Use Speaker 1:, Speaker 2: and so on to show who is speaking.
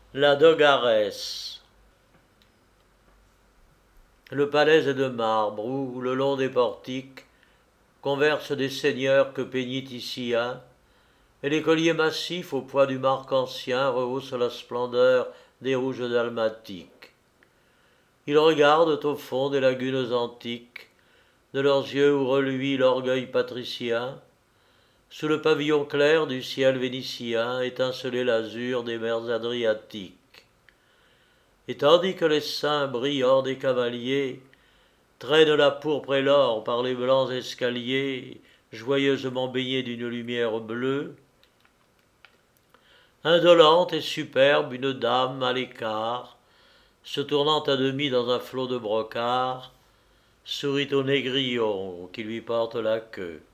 Speaker 1: La Dogaresse. Le palais est de marbre où, le long des portiques, conversent des seigneurs que peignit ici un, et les colliers massifs au poids du marc ancien rehaussent la splendeur des rouges dalmatiques. Ils regardent au fond des lagunes antiques, de leurs yeux où reluit l'orgueil patricien, sous le pavillon clair du ciel vénitien étinceler l'azur des mers adriatiques. Et tandis que les saints brillants des cavaliers traînent la pourpre et l'or par les blancs escaliers, joyeusement baignés d'une lumière bleue, indolente et superbe, une dame à l'écart, se tournant à demi dans un flot de brocart, sourit au négrillon qui lui porte la queue.